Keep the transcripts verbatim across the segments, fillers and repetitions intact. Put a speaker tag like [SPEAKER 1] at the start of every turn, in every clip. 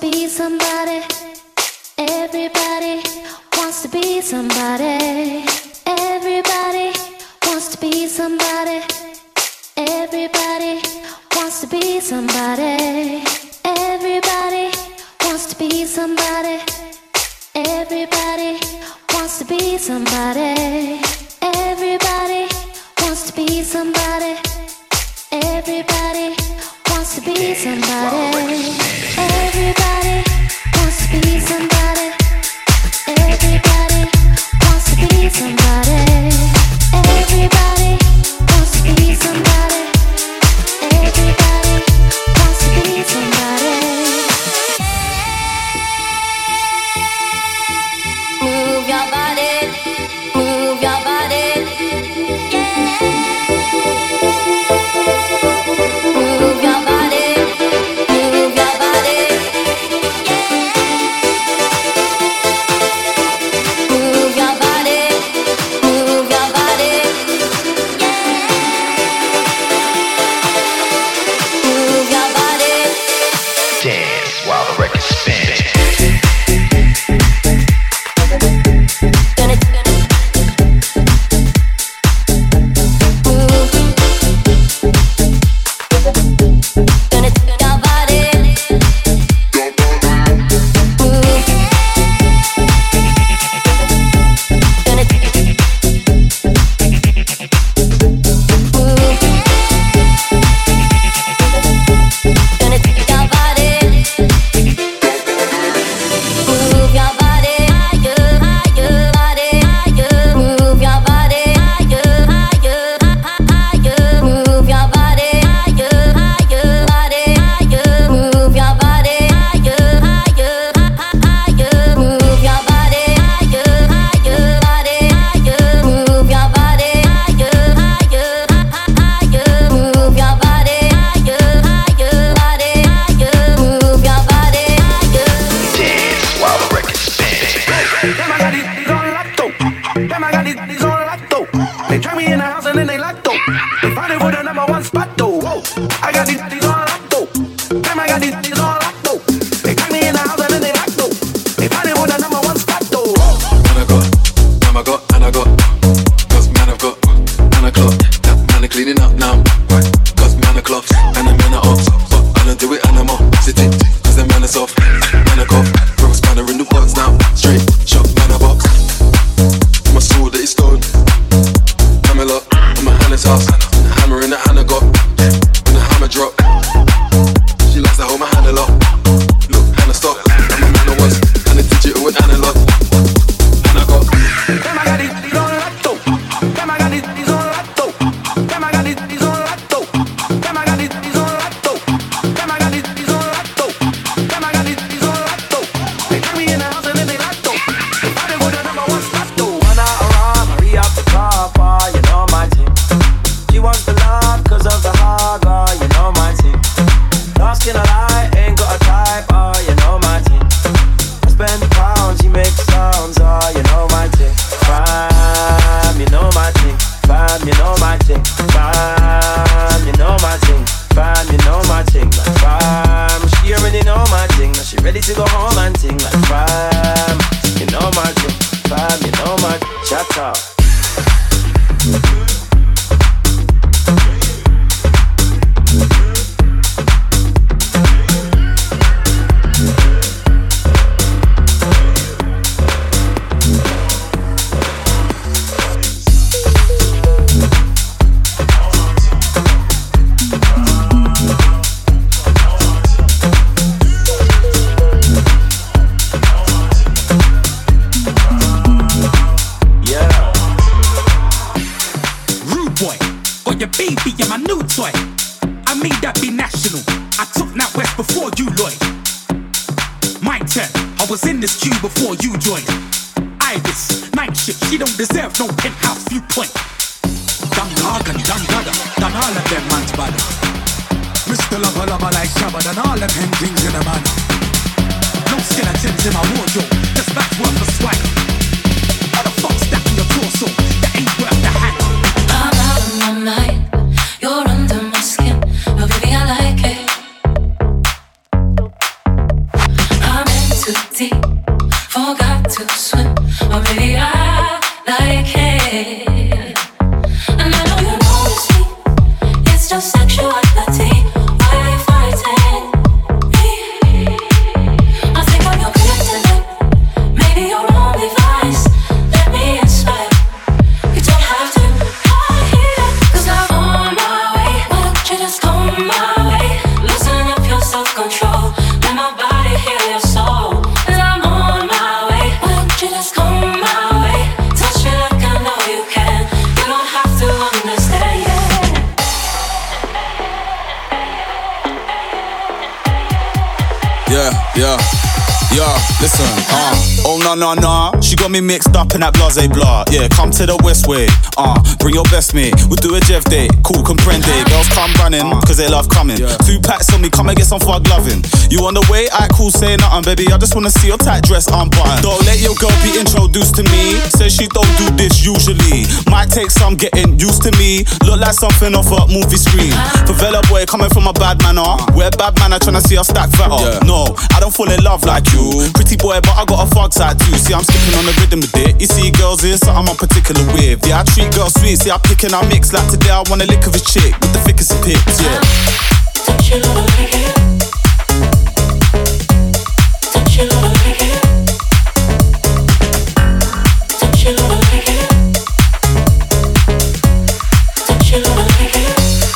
[SPEAKER 1] be somebody. Everybody wants to be somebody. Everybody wants to be somebody. Everybody wants to be somebody. Everybody wants to be somebody. Everybody wants to be somebody. Everybody wants to be somebody. Everybody wants to be somebody. Everybody wants to be somebody. Everybody wants to be somebody. Everybody wants to be somebody. Everybody wants to be somebody. Move your body, move your body, yeah. Move your body, move your body, yeah. Move your body, move your body, yeah. Move your body.
[SPEAKER 2] Dance while the record spins.
[SPEAKER 1] You're under my skin, oh baby I like it.
[SPEAKER 3] deep, forgot to swim, or maybe I like it. And I know you notice me, it's just sexuality. Why are you fighting me? I think I'm your kryptonite, maybe your only vice. Let me inspire. You don't have to hide here, 'cause I'm on my way. Why don't you just come my way? Loosen up your self-control. Let my body heal your soul. 'Cause I'm on my way. Why don't you just come my way? Touch me like I know you can. You don't have to understand, yeah.
[SPEAKER 4] Yeah, yeah, yeah, listen, uh oh no no no, she got me mixed up in that blase blah. Yeah, come to the Westway, uh bring your best mate, we'll do a Jeff day. Cool, comprende, girls come running, cause they love coming. Two packs on me, come and get some fog loving. You on the way, I cool, say nothing, baby, I just wanna see your tight dress unbuttoned. Don't let your girl be introduced to me, says she don't do this usually. Might take some getting used to me, look like something off a movie screen. Favela boy coming from a bad manner, we're bad manner tryna see us stack fatter. Yeah. No, I don't fall in love like you, pretty boy, but I got a fog side too. See, I'm skipping on the rhythm with it. You see, girls is something I'm particular with. Yeah, I treat girls sweet. See, I pick and I mix. Like today, I want a lick of his chick with the thickest of pics. Yeah.
[SPEAKER 3] Don't you like it? Don't you like it? Don't you like it? Don't you like it?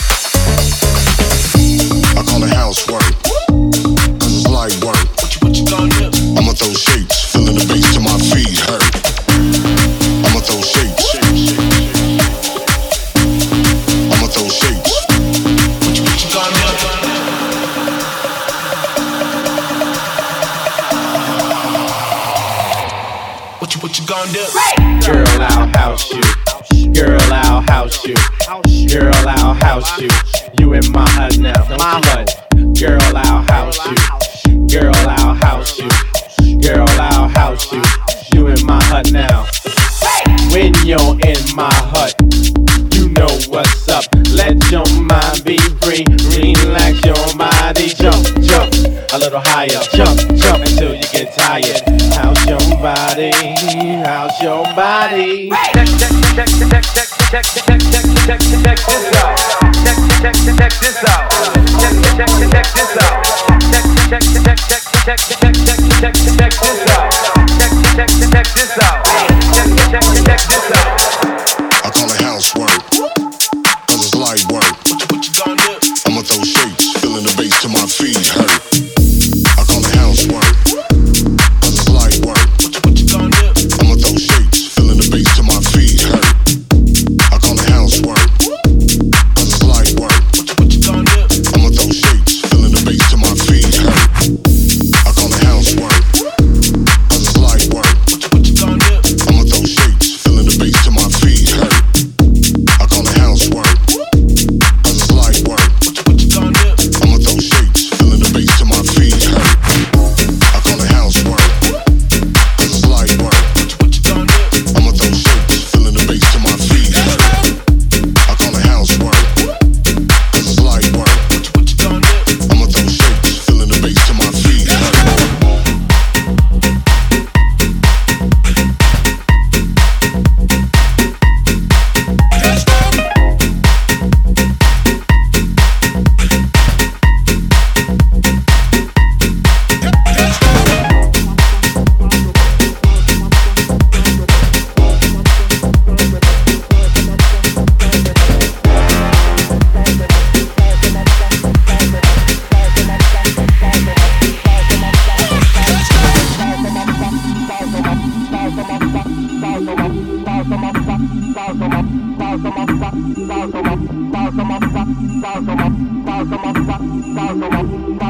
[SPEAKER 5] I call it housework, 'cause it's light work.
[SPEAKER 2] What you gonna do?
[SPEAKER 5] I'ma throw shapes, feeling the bass till my feet hurt. I'ma throw shapes. I'ma throw shapes.
[SPEAKER 2] What you, what you gonna do? What you, what you gonna do?
[SPEAKER 6] Girl, I'll house you. Girl, I'll house you. Girl, I'll house you. You in my hut now, my hut. Girl, I'll house you. Girl, I'll house you. Girl, I'll house you. You in my hut now. When you're in my hut, you know what's up. Let your mind be free. Relax your body. Jump, jump a little higher. Jump, jump until you get tired. How's your body? How's your body? Check, check, check, check, check, check, check, check, check, check, check this out. Check, check, check, check this out. Check, check, check, check this out. Check, check, check, check, check, check, check, check, check, check this out. Check, check, check this out. Check, check, check this out.
[SPEAKER 5] I call it housework, 'cause it's light work.
[SPEAKER 2] What you, what you gonna do?
[SPEAKER 5] I'ma throw shapes, feeling the bass till my feet hurt. I call it housework, 'cause it's light work.
[SPEAKER 2] What you, what you gonna do?
[SPEAKER 5] I'ma throw shapes, feeling the bass till my feet hurt. I call it housework, 'cause it's light work.
[SPEAKER 2] What you, what you gonna do?
[SPEAKER 5] I'ma throw shapes, feeling the bass till my feet hurt. I call it housework, 'cause it's light work.
[SPEAKER 2] What you, what you gonna do?
[SPEAKER 5] I'ma throw shapes, feeling the bass till my feet hurt. I call it housework, 'cause it's light work.
[SPEAKER 2] What you, what you gonna do?
[SPEAKER 5] I'ma throw shapes, feeling the bass till my feet hurt. I call it housework, 'cause it's light work.
[SPEAKER 2] What you, what you gonna do?
[SPEAKER 5] I'ma throw shapes, feeling the bass till my feet hurt. I call it housework, 'cause it's light work.
[SPEAKER 2] What you, what you gonna do?
[SPEAKER 5] I'ma throw shapes, feeling the bass till my feet hurt.
[SPEAKER 1] Bye.